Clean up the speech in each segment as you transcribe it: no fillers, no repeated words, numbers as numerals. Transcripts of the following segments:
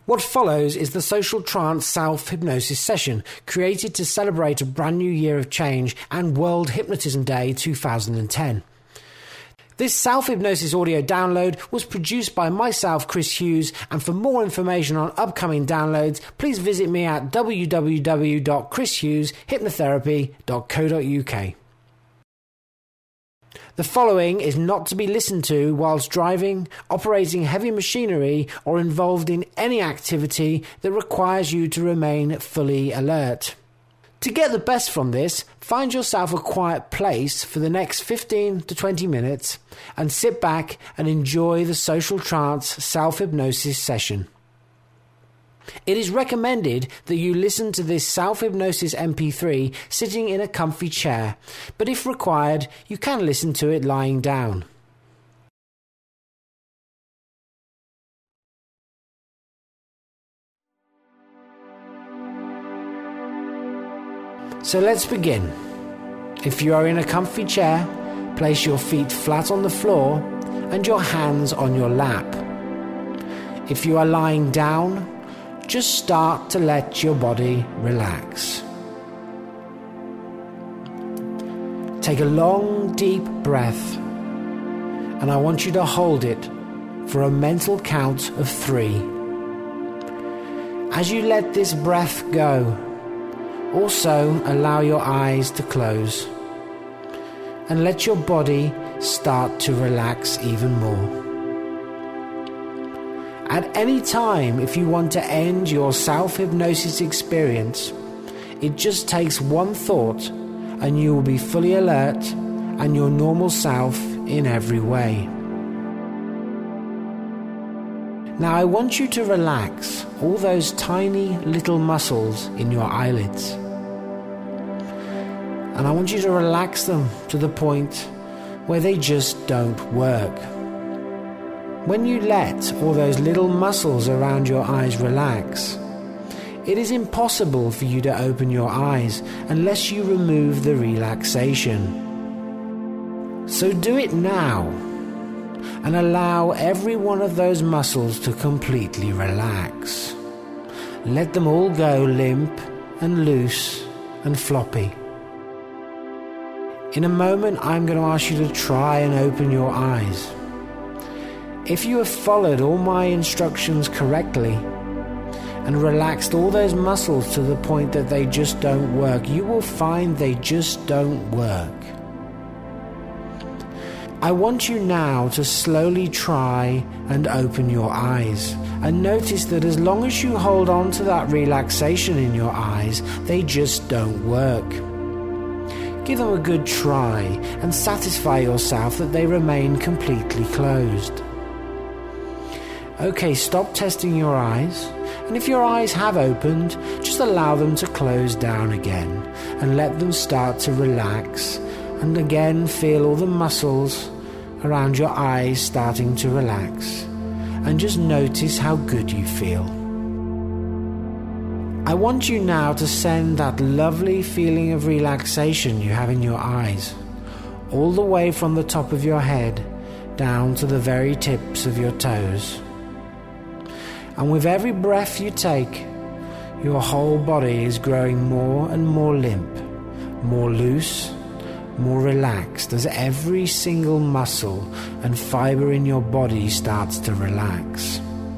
What follows is the Social Trance Self-Hypnosis session, created to celebrate a brand new year of change and World Hypnotism Day 2010. This self-hypnosis audio download was produced by myself, Chris Hughes, and for more information on upcoming downloads, please visit me at www.chrishugheshypnotherapy.co.uk. The following is not to be listened to whilst driving, operating heavy machinery, or involved in any activity that requires you to remain fully alert. To get the best from this, find yourself a quiet place for the next 15 to 20 minutes and sit back and enjoy the Social Trance Self-Hypnosis session. It is recommended that you listen to this self-hypnosis MP3 sitting in a comfy chair, but if required, you can listen to it lying down. So let's begin. If you are in a comfy chair, place your feet flat on the floor and your hands on your lap. If you are lying down, just start to let your body relax. Take a long, deep breath, and I want you to hold it for a mental count of 3. As you let this breath go, also allow your eyes to close and let your body start to relax even more. At any time, if you want to end your self-hypnosis experience, it just takes one thought and you will be fully alert and your normal self in every way. Now I want you to relax all those tiny little muscles in your eyelids. And I want you to relax them to the point where they just don't work. When you let all those little muscles around your eyes relax, it is impossible for you to open your eyes unless you remove the relaxation. So do it now and allow every one of those muscles to completely relax. Let them all go limp and loose and floppy. In a moment, I'm going to ask you to try and open your eyes. If you have followed all my instructions correctly and relaxed all those muscles to the point that they just don't work, you will find they just don't work. I want you now to slowly try and open your eyes and notice that as long as you hold on to that relaxation in your eyes, they just don't work. Give them a good try and satisfy yourself that they remain completely closed. Okay, stop testing your eyes, and if your eyes have opened, just allow them to close down again and let them start to relax, and again feel all the muscles around your eyes starting to relax, and just notice how good you feel. I want you now to send that lovely feeling of relaxation you have in your eyes all the way from the top of your head down to the very tips of your toes. And with every breath you take, your whole body is growing more and more limp, more loose, more relaxed as every single muscle and fiber in your body starts to relax.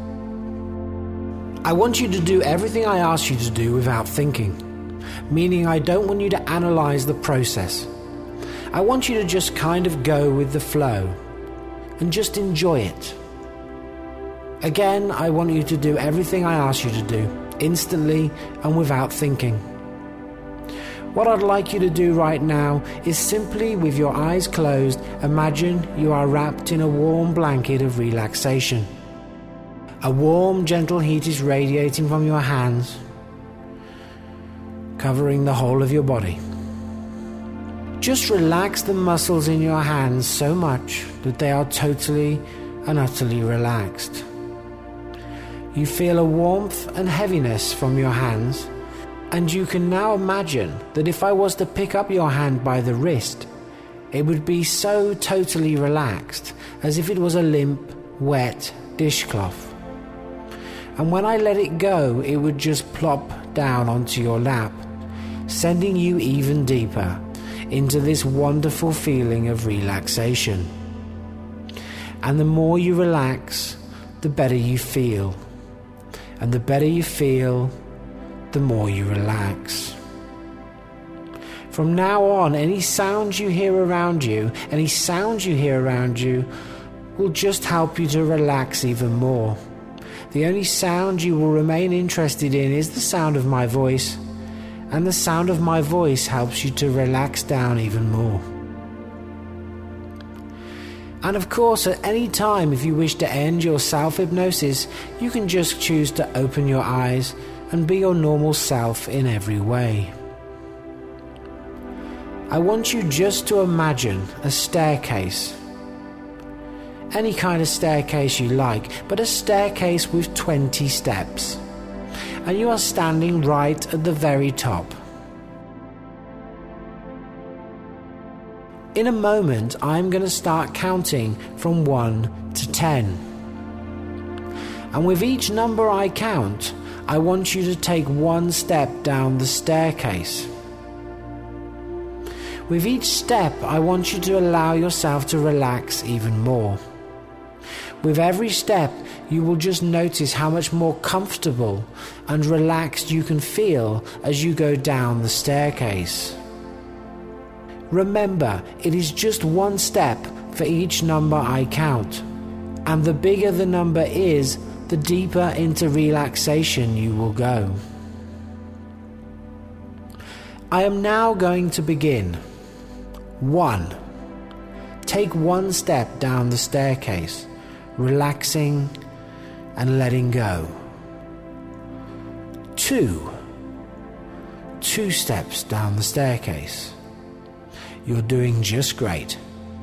I want you to do everything I ask you to do without thinking, meaning I don't want you to analyze the process. I want you to just kind of go with the flow and just enjoy it. Again, I want you to do everything I ask you to do, instantly and without thinking. What I'd like you to do right now is simply, with your eyes closed, imagine you are wrapped in a warm blanket of relaxation. A warm, gentle heat is radiating from your hands, covering the whole of your body. Just relax the muscles in your hands so much that they are totally and utterly relaxed. You feel a warmth and heaviness from your hands, and you can now imagine that if I was to pick up your hand by the wrist, it would be so totally relaxed, as if it was a limp, wet dishcloth. And when I let it go, it would just plop down onto your lap, sending you even deeper into this wonderful feeling of relaxation. And the more you relax, the better you feel. And the better you feel, the more you relax. From now on, any sounds you hear around you will just help you to relax even more. The only sound you will remain interested in is the sound of my voice, and the sound of my voice helps you to relax down even more. And of course, at any time, if you wish to end your self-hypnosis, you can just choose to open your eyes and be your normal self in every way. I want you just to imagine a staircase. Any kind of staircase you like, but a staircase with 20 steps. And you are standing right at the very top. In a moment, I'm going to start counting from 1 to 10. And with each number I count, I want you to take one step down the staircase. With each step, I want you to allow yourself to relax even more. With every step, you will just notice how much more comfortable and relaxed you can feel as you go down the staircase. Remember, it is just one step for each number I count, and the bigger the number is, the deeper into relaxation you will go. I am now going to begin. 1. Take one step down the staircase, relaxing and letting go. 2. 2 steps down the staircase. You're doing just great.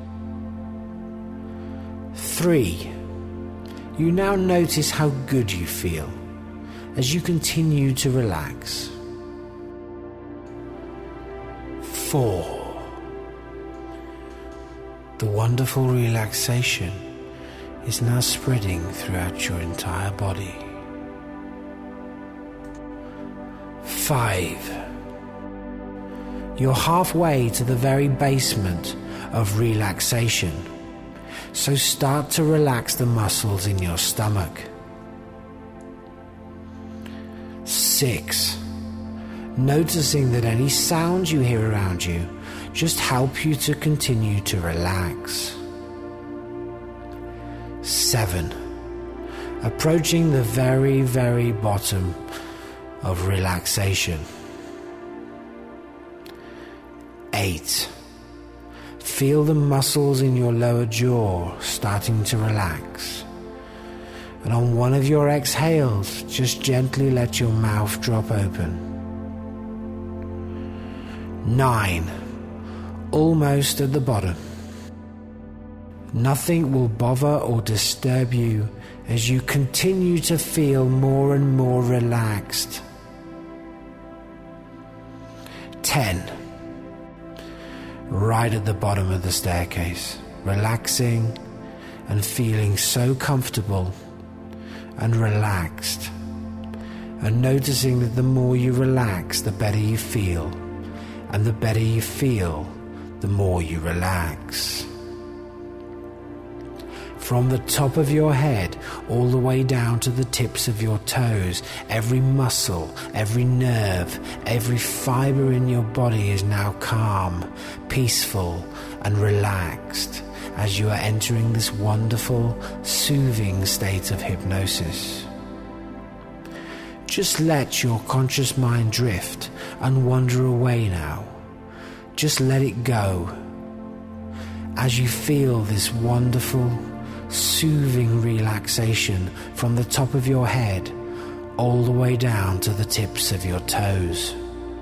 3. You now notice how good you feel as you continue to relax. 4. The wonderful relaxation is now spreading throughout your entire body. 5. You're halfway to the very basement of relaxation, so start to relax the muscles in your stomach. 6. Noticing that any sounds you hear around you just help you to continue to relax. 7. Approaching the very, very bottom of relaxation. 8. Feel the muscles in your lower jaw starting to relax. And on one of your exhales, just gently let your mouth drop open. 9. Almost at the bottom. Nothing will bother or disturb you as you continue to feel more and more relaxed. 10. Right at the bottom of the staircase, relaxing and feeling so comfortable and relaxed, and noticing that the more you relax, the better you feel, and the better you feel, the more you relax. From the top of your head all the way down to the tips of your toes, every muscle, every nerve, every fiber in your body is now calm, peaceful, and relaxed as you are entering this wonderful, soothing state of hypnosis. Just let your conscious mind drift and wander away now. Just let it go as you feel this wonderful, soothing relaxation from the top of your head all the way down to the tips of your toes.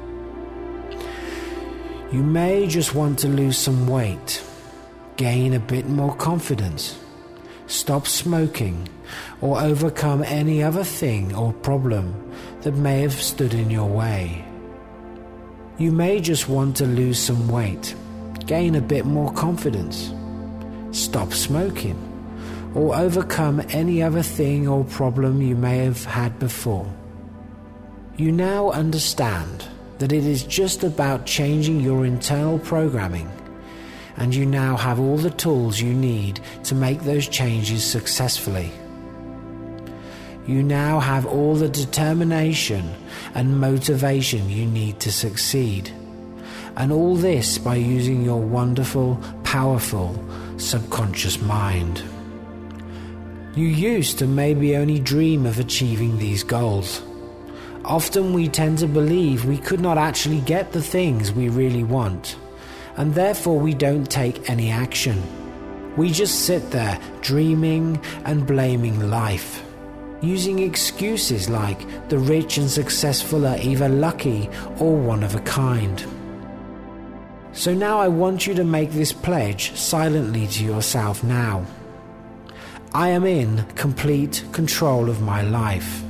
You may just want to lose some weight, gain a bit more confidence, stop smoking, or overcome any other thing or problem that may have stood in your way. You may just want to lose some weight, gain a bit more confidence, stop smoking, or overcome any other thing or problem you may have had before. You now understand that it is just about changing your internal programming, and you now have all the tools you need to make those changes successfully. You now have all the determination and motivation you need to succeed, and all this by using your wonderful, powerful subconscious mind. You used to maybe only dream of achieving these goals. Often we tend to believe we could not actually get the things we really want, and therefore we don't take any action. We just sit there dreaming and blaming life, using excuses like the rich and successful are either lucky or one of a kind. So now I want you to make this pledge silently to yourself now. I am in complete control of my life.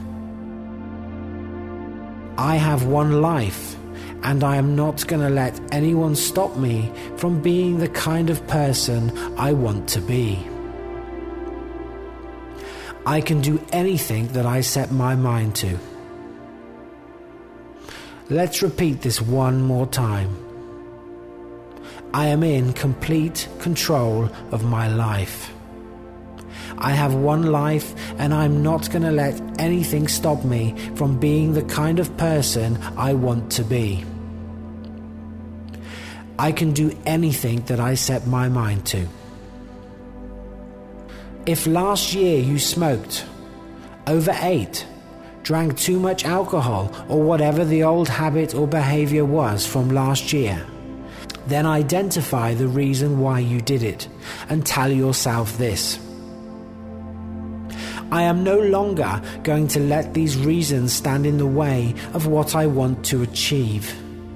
I have one life, and I am not going to let anyone stop me from being the kind of person I want to be. I can do anything that I set my mind to. Let's repeat this one more time. I am in complete control of my life. I have one life, and I'm not going to let anything stop me from being the kind of person I want to be. I can do anything that I set my mind to. If last year you smoked, overate, drank too much alcohol, or whatever the old habit or behavior was from last year, then identify the reason why you did it and tell yourself this: I am no longer going to let these reasons stand in the way of what I want to achieve.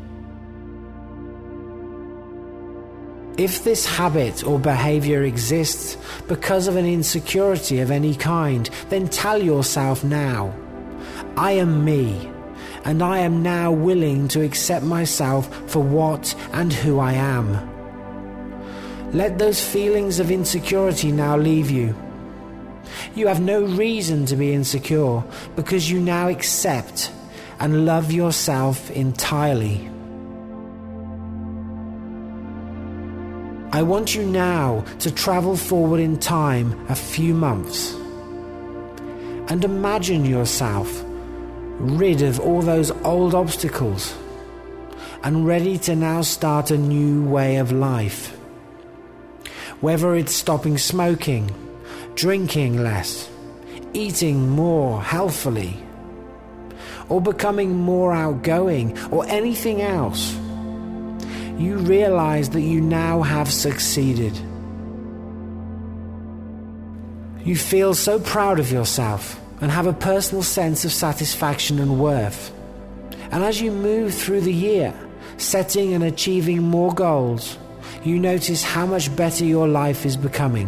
If this habit or behavior exists because of an insecurity of any kind, then tell yourself now, I am me, and I am now willing to accept myself for what and who I am. Let those feelings of insecurity now leave you. You have no reason to be insecure because you now accept and love yourself entirely. I want you now to travel forward in time a few months and imagine yourself rid of all those old obstacles and ready to now start a new way of life. Whether it's stopping smoking, drinking less, eating more healthfully, or becoming more outgoing, or anything else, you realize that you now have succeeded. You feel so proud of yourself and have a personal sense of satisfaction and worth. And as you move through the year, setting and achieving more goals, you notice how much better your life is becoming.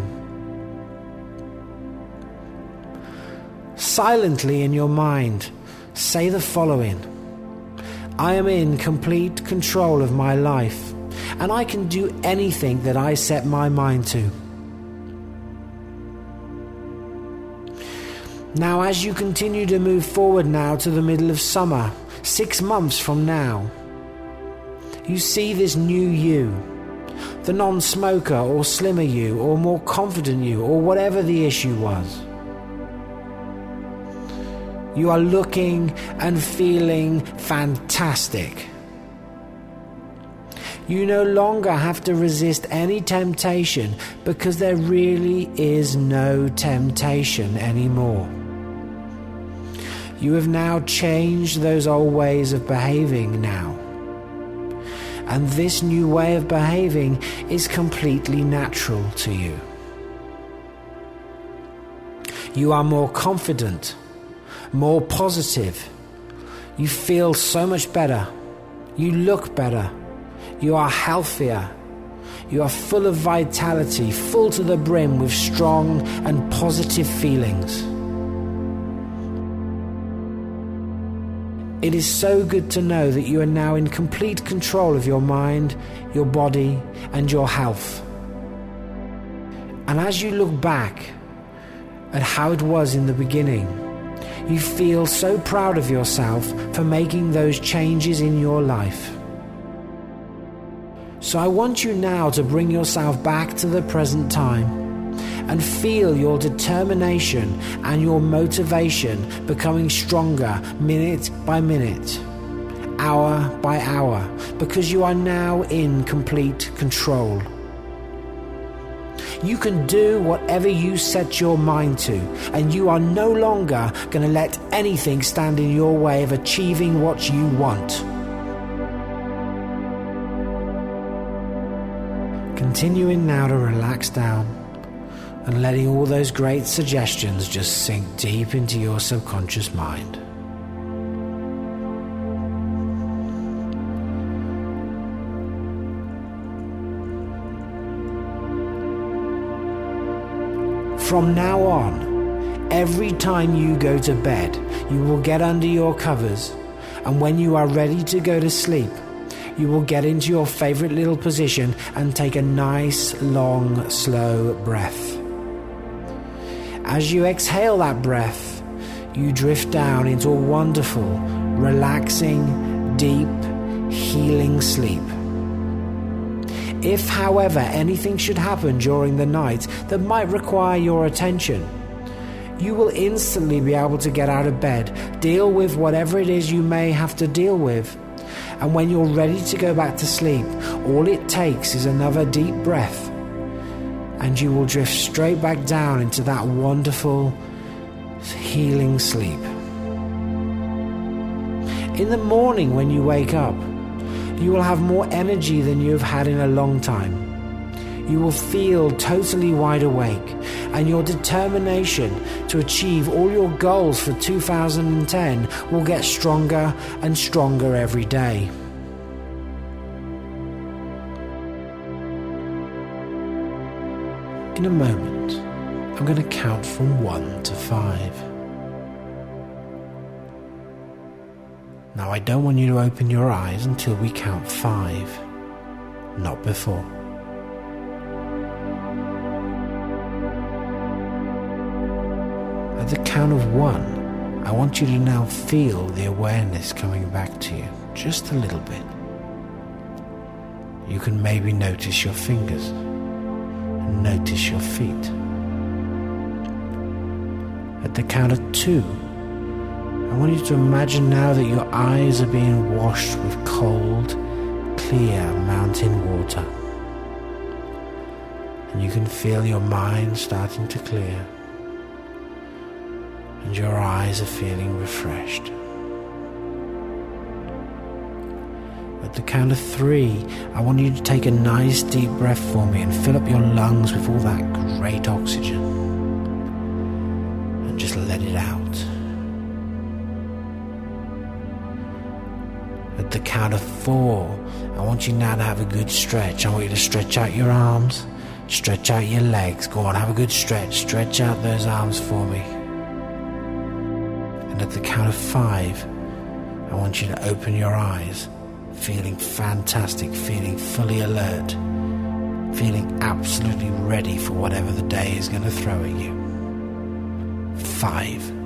Silently in your mind, say the following: I am in complete control of my life, and I can do anything that I set my mind to. Now, as you continue to move forward now to the middle of summer, 6 months from now, you see this new you, the non-smoker or slimmer you or more confident you or whatever the issue was. You are looking and feeling fantastic. You no longer have to resist any temptation because there really is no temptation anymore. You have now changed those old ways of behaving now. And this new way of behaving is completely natural to you. You are more confident, more positive. You feel so much better. You look better. You are healthier. You are full of vitality, full to the brim with strong and positive feelings. It is so good to know that you are now in complete control of your mind, your body, and your health. And as you look back at how it was in the beginning. You feel so proud of yourself for making those changes in your life. So I want you now to bring yourself back to the present time and feel your determination and your motivation becoming stronger minute by minute, hour by hour, because you are now in complete control. You can do whatever you set your mind to, and you are no longer going to let anything stand in your way of achieving what you want. Continuing now to relax down and letting all those great suggestions just sink deep into your subconscious mind. From now on, every time you go to bed, you will get under your covers, and when you are ready to go to sleep, you will get into your favorite little position and take a nice, long, slow breath. As you exhale that breath, you drift down into a wonderful, relaxing, deep, healing sleep. If, however, anything should happen during the night that might require your attention, you will instantly be able to get out of bed, deal with whatever it is you may have to deal with, and when you're ready to go back to sleep, all it takes is another deep breath, and you will drift straight back down into that wonderful, healing sleep. In the morning when you wake up, you will have more energy than you have had in a long time. You will feel totally wide awake, and your determination to achieve all your goals for 2010 will get stronger and stronger every day. In a moment, I'm going to count from 1 to 5. Now, I don't want you to open your eyes until we count 5, not before. At the count of 1, I want you to now feel the awareness coming back to you, just a little bit. You can maybe notice your fingers, and notice your feet. At the count of 2, I want you to imagine now that your eyes are being washed with cold, clear mountain water. And you can feel your mind starting to clear. And your eyes are feeling refreshed. At the count of 3, I want you to take a nice deep breath for me and fill up your lungs with all that great oxygen. And just let it out. At the count of 4, I want you now to have a good stretch. I want you to stretch out your arms, stretch out your legs. Go on, have a good stretch. Stretch out those arms for me. And at the count of 5, I want you to open your eyes, feeling fantastic, feeling fully alert, feeling absolutely ready for whatever the day is going to throw at you. 5.